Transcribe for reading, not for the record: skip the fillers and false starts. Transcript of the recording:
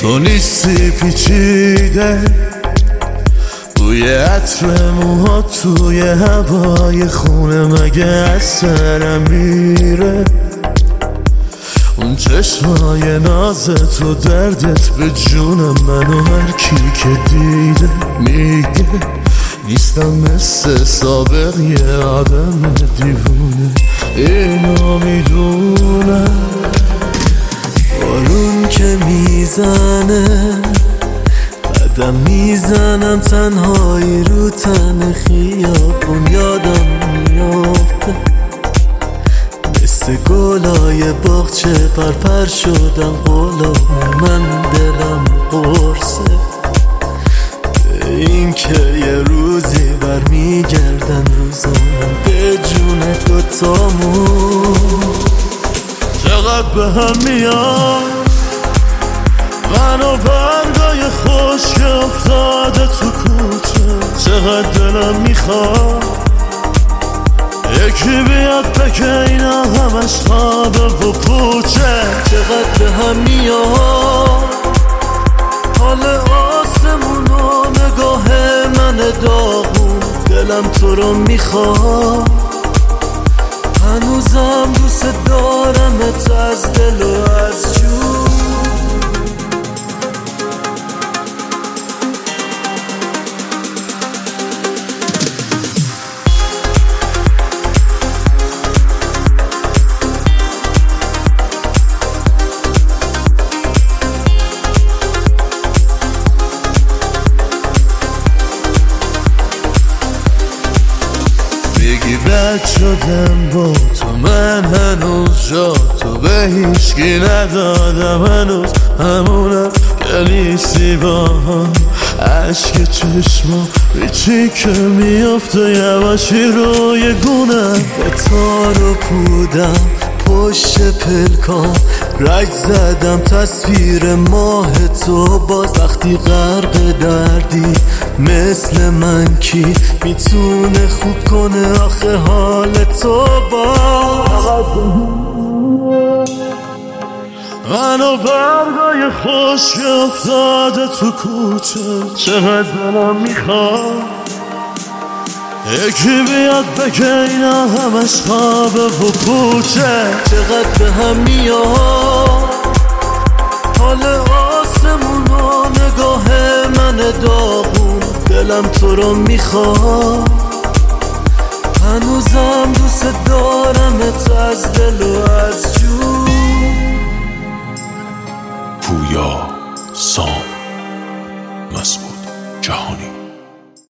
تو نیستی پیچیده، بوی عطر موها توی هوای خونه مگه از سرم میره. اون چشمای ناز تو دردت به جونم منو هر کی که دیده میگه نیستم مثل سابق یه آدم دیوونه، اینو میدونم. بارون که میزنه قدم میزنم تنهایی رو تن خیابون، یادم میافته مثل گلای باغچه پرپر شدم غلام من، دلم قرصه این که یه روزی برمیگردن روزامون به جون دوتامون. چقدر به هم میاد من و برگای خوش که افتاده تو کوچه، چقدر دلم میخواد یکی بیاد بگه اینا همش خوابه و پوچه. چقدر به هم میاد حال آسمون و نگاه من داغون، دلم تو رو میخواد هنوزم دوست دارمت از دل و از جون. بگی بد شدم با تو، من هنوز جا تو به هیچکی ندادم، هنوز همونم که نیستی با هم. عشق چشما ریچی که میافته یواشی روی گونم، به تار و پودم پشت پلکام رگ زدم تصویر ماه تو باز. وقتی غرق دردی مثل من کی میتونه خوب کنه آخه حال تو باز. منو برگای خوش که افتاده تو کوچه، چقدر دلم میخواد یکی بیاد بگه اینا همش خوابه و پوچه. چقدر به هم میاد حال آسمون و نگاه من داغون، دلم تو رو میخواد هنوزم دوست دارمت از دل و از جون. پویا، سام، مسعود جهانی.